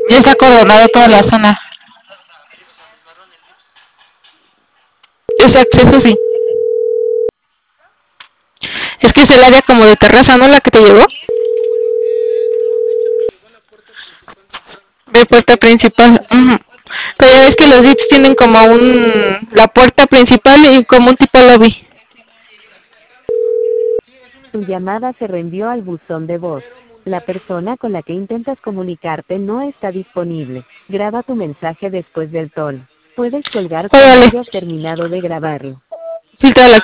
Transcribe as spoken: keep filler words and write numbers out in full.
Ya está acordonado toda la zona. Ese acceso sí. Es que es el área como de terraza, ¿no? La que te llegó. De puerta principal. Uh-huh. Pero ya ves que los V I Ps tienen como un... la puerta principal y como un tipo lobby. Tu llamada se reenvió al buzón de voz. La persona con la que intentas comunicarte no está disponible. Graba tu mensaje después del tono. Puedes colgar cuando Órale. hayas terminado de grabarlo. Filtra la